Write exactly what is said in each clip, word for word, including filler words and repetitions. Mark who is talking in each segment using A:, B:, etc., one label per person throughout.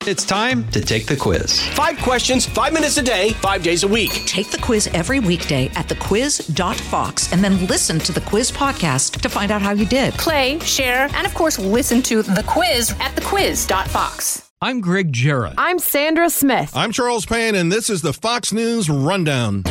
A: It's time to take the quiz.
B: Five questions, five minutes a day, five days a week.
C: Take the quiz every weekday at the quiz dot fox and then listen to the quiz podcast to find out how you did.
D: Play, share, and of course, listen to the quiz at the quiz dot fox.
E: I'm Greg Jarrett.
F: I'm Sandra Smith.
G: I'm Charles Payne, and this is the Fox News Rundown.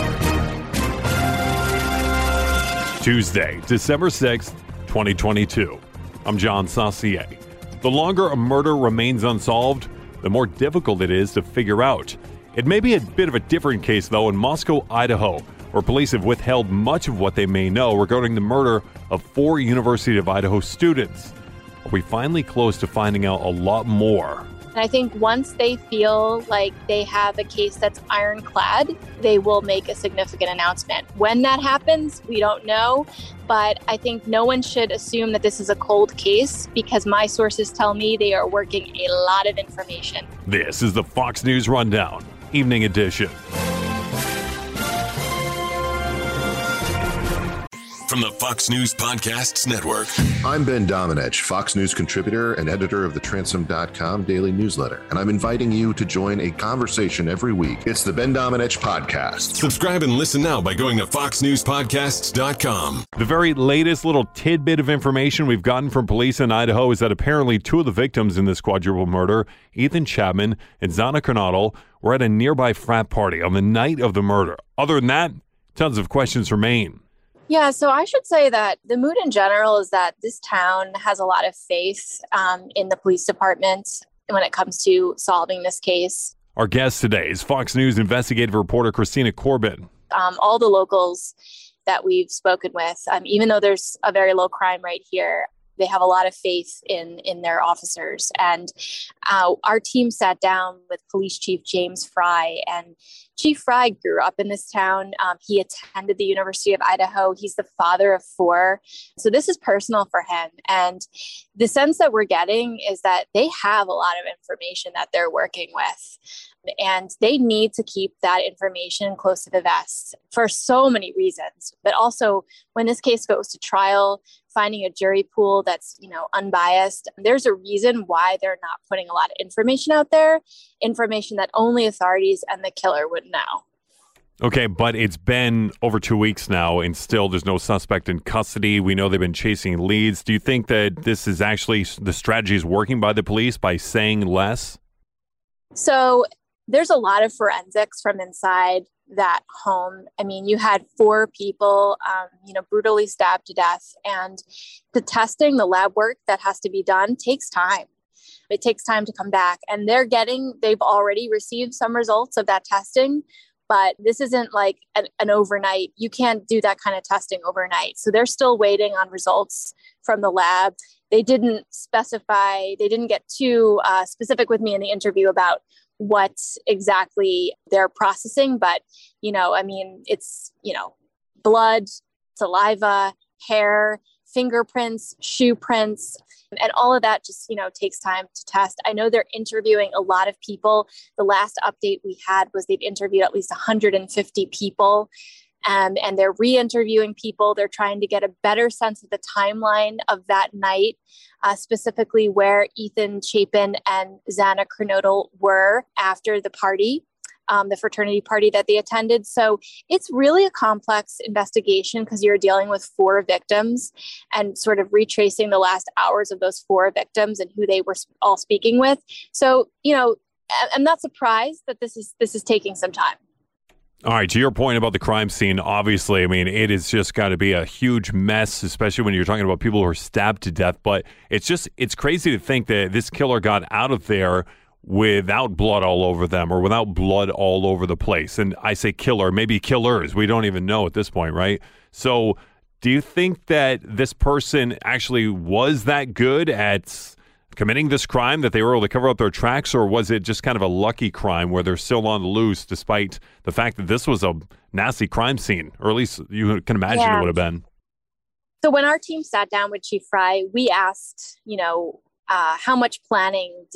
H: Tuesday, December sixth, twenty twenty-two. I'm John Saucier. The longer a murder remains unsolved, the more difficult it is to figure out. It may be a bit of a different case, though, in Moscow, Idaho, where police have withheld much of what they may know regarding the murder of four University of Idaho students. Are we finally close to finding out a lot more?
I: And I think once they feel like they have a case that's ironclad, they will make a significant announcement. When that happens, we don't know. But I think no one should assume that this is a cold case because my sources tell me they are working a lot of information.
H: This is the Fox News Rundown, Evening Edition.
J: From the Fox News Podcasts Network.
K: I'm Ben Domenech, Fox News contributor and editor of the Transom dot com daily newsletter, and I'm inviting you to join a conversation every week. It's the Ben Domenech Podcast.
J: Subscribe and listen now by going to fox news podcasts dot com.
H: The very latest little tidbit of information we've gotten from police in Idaho is that apparently two of the victims in this quadruple murder, Ethan Chapman and Xana Kernodle, were at a nearby frat party on the night of the murder. Other than that, tons of questions remain.
I: Yeah, so I should say that the mood in general is that this town has a lot of faith um, in the police department when it comes to solving this case.
H: Our guest today is Fox News investigative reporter Christina Corbin.
I: Um, all the locals that we've spoken with, um, even though there's a very low crime rate here, they have a lot of faith in, in their officers. And uh, our team sat down with Police Chief James Fry, and Chief Fry grew up in this town. Um, he attended the University of Idaho. He's the father of four. So this is personal for him. And the sense that we're getting is that they have a lot of information that they're working with. And they need to keep that information close to the vest for so many reasons. But also, when this case goes to trial, finding a jury pool that's, you know, unbiased, there's a reason why they're not putting a lot of information out there, information that only authorities and the killer would know.
H: Okay, but it's been over two weeks now, and still there's no suspect in custody. We know they've been chasing leads. Do you think that this is actually, the strategy is working by the police by saying less?
I: So there's a lot of forensics from inside that home. I mean, you had four people, um, you know, brutally stabbed to death, and the testing, the lab work that has to be done takes time. It takes time to come back, and they're getting, they've already received some results of that testing, but this isn't like an, an overnight. You can't do that kind of testing overnight. So they're still waiting on results from the lab. They didn't specify, they didn't get too uh, specific with me in the interview about what exactly they're processing. But, you know, I mean, it's, you know, blood, saliva, hair, fingerprints, shoe prints, and all of that just, you know, takes time to test. I know they're interviewing a lot of people. The last update we had was they've interviewed at least one hundred fifty people. Um, and they're re-interviewing people. They're trying to get a better sense of the timeline of that night, uh, specifically where Ethan Chapin and Xana Kernodle were after the party, um, the fraternity party that they attended. So it's really a complex investigation because you're dealing with four victims and sort of retracing the last hours of those four victims and who they were all speaking with. So, you know, I'm not surprised that this is this is taking some time.
H: All right, to your point about the crime scene, obviously, I mean, it has just got to be a huge mess, especially when you're talking about people who are stabbed to death. But it's just, it's crazy to think that this killer got out of there without blood all over them or without blood all over the place. And I say killer, maybe killers. We don't even know at this point, right? So do you think that this person actually was that good at committing this crime that they were able to cover up their tracks, or was it just kind of a lucky crime where they're still on the loose despite the fact that this was a nasty crime scene, or at least you can imagine yeah. it would have been?
I: So when our team sat down with Chief Fry, we asked, you know, uh, how much planning did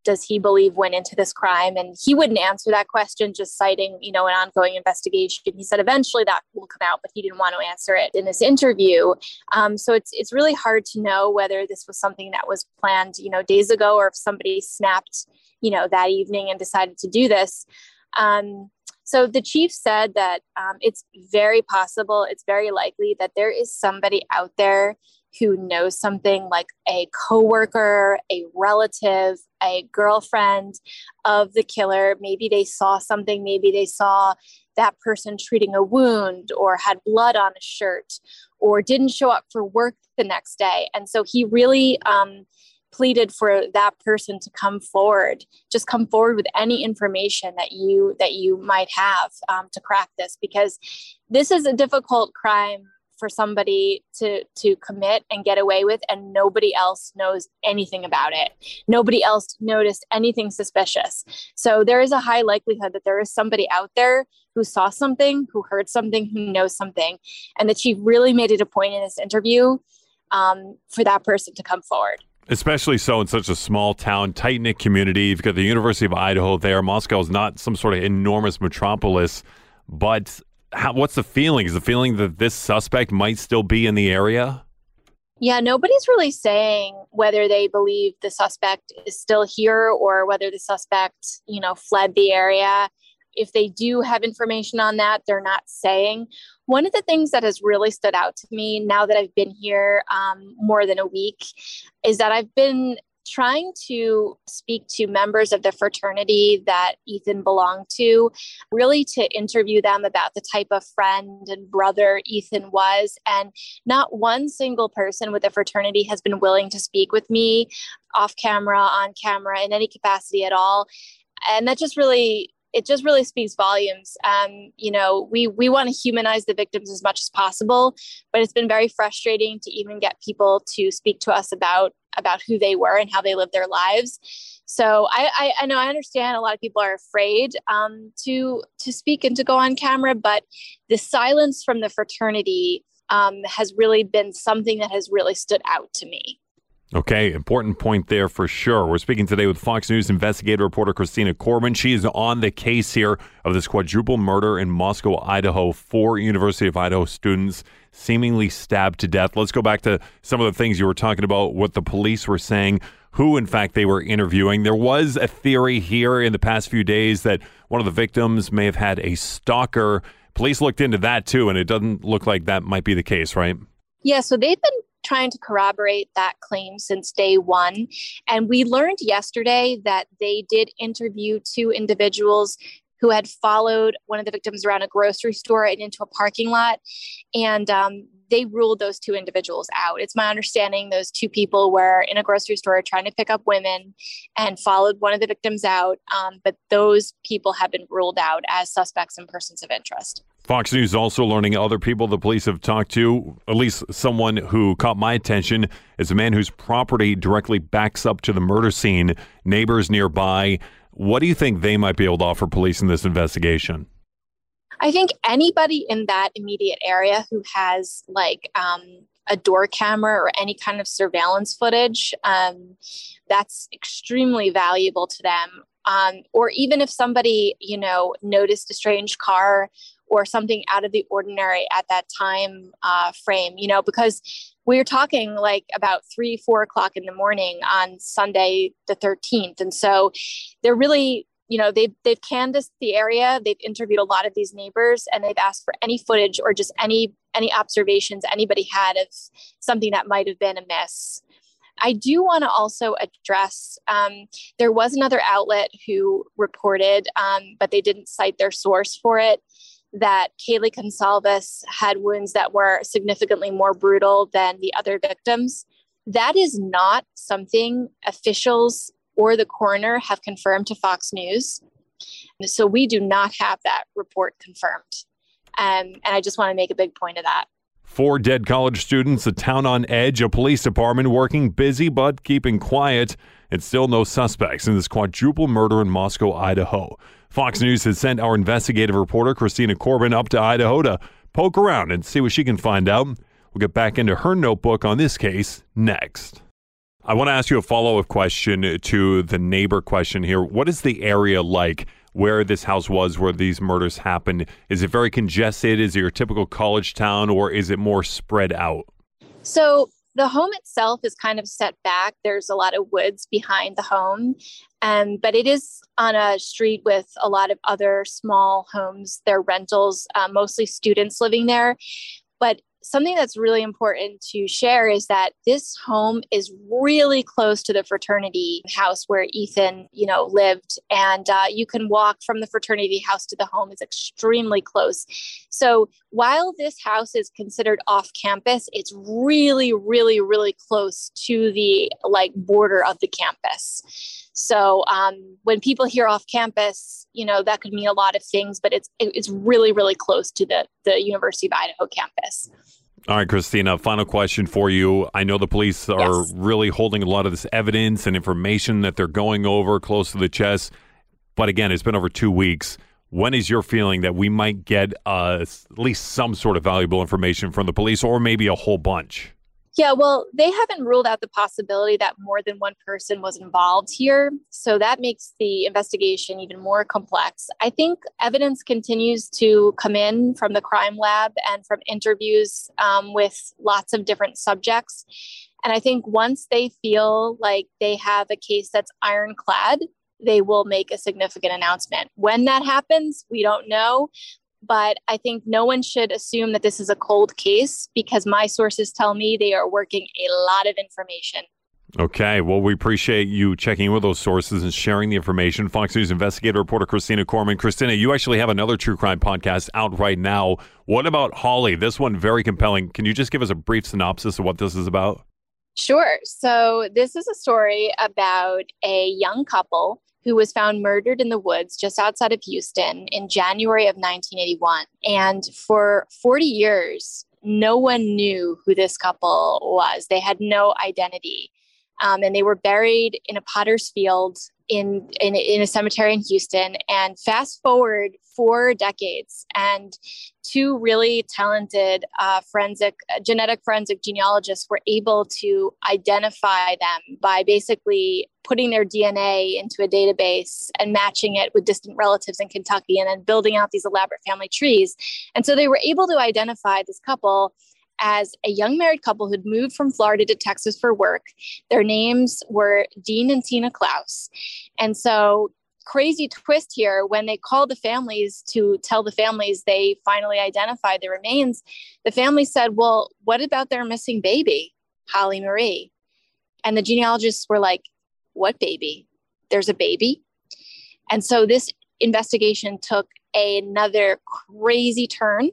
I: does he believe went into this crime? And he wouldn't answer that question, just citing, you know, an ongoing investigation. He said eventually that will come out, but he didn't want to answer it in this interview. Um, so it's it's really hard to know whether this was something that was planned, you know, days ago, or if somebody snapped, you know, that evening and decided to do this. Um, so the chief said that um, it's very possible, it's very likely that there is somebody out there who knows something, like a coworker, a relative, a girlfriend of the killer. Maybe they saw something. Maybe they saw that person treating a wound, or had blood on a shirt, or didn't show up for work the next day. And so he really um, pleaded for that person to come forward, just come forward with any information that you that you might have um, to crack this, because this is a difficult crime for somebody to to commit and get away with, and nobody else knows anything about it. Nobody else noticed anything suspicious. So there is a high likelihood that there is somebody out there who saw something, who heard something, who knows something. And the chief really made it a point in this interview um, for that person to come forward.
H: Especially so in such a small town, tight-knit community. You've got the University of Idaho there. Moscow is not some sort of enormous metropolis, but How, what's the feeling? Is the feeling that this suspect might still be in the area?
I: Yeah, nobody's really saying whether they believe the suspect is still here or whether the suspect, you know, fled the area. If they do have information on that, they're not saying. One of the things that has really stood out to me now that I've been here um, more than a week is that I've been trying to speak to members of the fraternity that Ethan belonged to, really to interview them about the type of friend and brother Ethan was. And not one single person with the fraternity has been willing to speak with me off camera, on camera, in any capacity at all. And that just really, it just really speaks volumes. Um, you know, we, we want to humanize the victims as much as possible, but it's been very frustrating to even get people to speak to us about about who they were and how they lived their lives. So I, I, I know I understand a lot of people are afraid um, to to speak and to go on camera, but the silence from the fraternity um, has really been something that has really stood out to me.
H: Okay, important point there for sure. We're speaking today with Fox News investigative reporter Christina Corbin. She is on the case here of this quadruple murder in Moscow, Idaho. Four University of Idaho students seemingly stabbed to death. Let's go back to some of the things you were talking about, what the police were saying, who, in fact, they were interviewing. There was a theory here in the past few days that one of the victims may have had a stalker. Police looked into that, too, and it doesn't look like that might be the case, right?
I: Yeah, so they've been trying to corroborate that claim since day one. And we learned yesterday that they did interview two individuals who had followed one of the victims around a grocery store and into a parking lot. And um, they ruled those two individuals out. It's my understanding those two people were in a grocery store trying to pick up women and followed one of the victims out. Um, but those people have been ruled out as suspects and persons of interest.
H: Fox News also learning other people the police have talked to, at least someone who caught my attention, is a man whose property directly backs up to the murder scene, neighbors nearby. What do you think they might be able to offer police in this investigation?
I: I think anybody in that immediate area who has like um, a door camera or any kind of surveillance footage, um, that's extremely valuable to them. Um, or even if somebody, you know, noticed a strange car or something out of the ordinary at that time uh, frame, you know, because we're talking like about three, four o'clock in the morning on Sunday, the thirteenth. And so they're really, you know, they've, they've canvassed the area. They've interviewed a lot of these neighbors and they've asked for any footage or just any, any observations anybody had of something that might have been amiss. I do want to also address, um, there was another outlet who reported, um, but they didn't cite their source for it, that Kaylee Consalvis had wounds that were significantly more brutal than the other victims. That is not something officials or the coroner have confirmed to Fox News. So we do not have that report confirmed. Um, and I just want to make a big point of that.
H: Four dead college students, a town on edge, a police department working busy but keeping quiet, and still no suspects in this quadruple murder in Moscow, Idaho. Fox News has sent our investigative reporter, Christina Corbin, up to Idaho to poke around and see what she can find out. We'll get back into her notebook on this case next. I want to ask you a follow-up question to the neighbor question here. What is the area like where this house was, where these murders happened? Is it very congested? Is it your typical college town, or is it more spread out?
I: So the home itself is kind of set back. There's a lot of woods behind the home, um, but it is on a street with a lot of other small homes. They're rentals, uh, mostly students living there. But something that's really important to share is that this home is really close to the fraternity house where Ethan, you know, lived. And uh, you can walk from the fraternity house to the home. It's extremely close. So while this house is considered off campus, it's really, really, really close to the like border of the campus. So um, when people hear off campus, you know, that could mean a lot of things, but it's it's really, really close to the, the University of Idaho campus.
H: All right, Christina, final question for you. I know the police are
I: Yes.
H: really holding a lot of this evidence and information that they're going over close to the chest. But again, it's been over two weeks. When is your feeling that we might get uh, at least some sort of valuable information from the police, or maybe a whole bunch?
I: Yeah, well, they haven't ruled out the possibility that more than one person was involved here. So that makes the investigation even more complex. I think evidence continues to come in from the crime lab and from interviews um, with lots of different subjects. And I think once they feel like they have a case that's ironclad, they will make a significant announcement. When that happens, we don't know. But I think no one should assume that this is a cold case, because my sources tell me they are working a lot of information.
H: Okay, well, we appreciate you checking in with those sources and sharing the information. Fox News investigative reporter Christina Corman. Christina, you actually have another true crime podcast out right now. What about Holly? This one, very compelling. Can you just give us a brief synopsis of what this is about?
I: Sure. So this is a story about a young couple who was found murdered in the woods just outside of Houston in January of nineteen eighty-one. And for forty years, no one knew who this couple was. They had no identity. Um, and they were buried in a potter's field in, in, in a cemetery in Houston. And fast forward four decades, and two really talented uh, forensic, uh, genetic forensic genealogists were able to identify them by basically putting their D N A into a database and matching it with distant relatives in Kentucky, and then building out these elaborate family trees. And so they were able to identify this couple as a young married couple who'd moved from Florida to Texas for work. Their names were Dean and Tina Klaus. And so, crazy twist here, when they called the families to tell the families they finally identified the remains, the family said, well, what about their missing baby, Holly Marie? And the genealogists were like, what baby? There's a baby? And so this investigation took another crazy turn.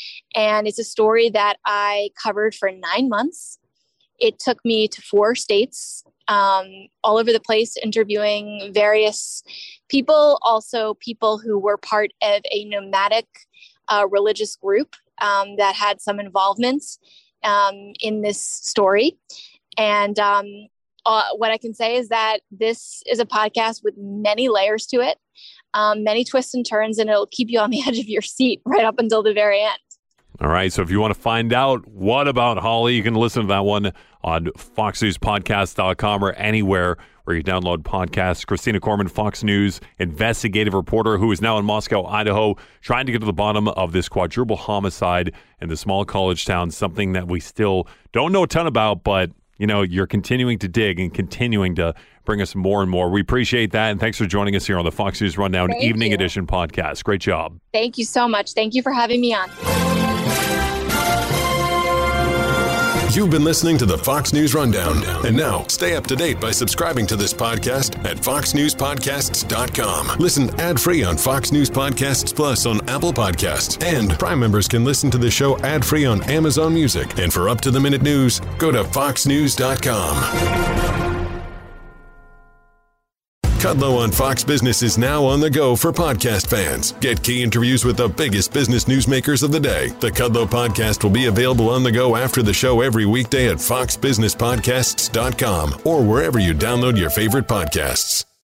I: And it's a story that I covered for nine months. It took me to four states, um, all over the place, interviewing various people, also people who were part of a nomadic uh, religious group um, that had some involvement um, in this story. And um, uh, what I can say is that this is a podcast with many layers to it. Um, many twists and turns, and it'll keep you on the edge of your seat right up until the very end.
H: All right, so if you want to find out what about Holly, you can listen to that one on fox news podcast dot com or anywhere where you download podcasts. Christina Corman, Fox News investigative reporter who is now in Moscow, Idaho, trying to get to the bottom of this quadruple homicide in the small college town, something that we still don't know a ton about, but you know, you're continuing to dig and continuing to bring us more and more. We appreciate that. And thanks for joining us here on the Fox News Rundown
I: Thank
H: Evening
I: you.
H: Edition podcast. Great job.
I: Thank you so much. Thank you for having me on.
J: You've been listening to the Fox News Rundown. And now, stay up to date by subscribing to this podcast at fox news podcasts dot com. Listen ad-free on Fox News Podcasts Plus on Apple Podcasts. And Prime members can listen to the show ad-free on Amazon Music. And for up-to-the-minute news, go to fox news dot com. Kudlow on Fox Business is now on the go for podcast fans. Get key interviews with the biggest business newsmakers of the day. The Kudlow podcast will be available on the go after the show every weekday at fox business podcasts dot com or wherever you download your favorite podcasts.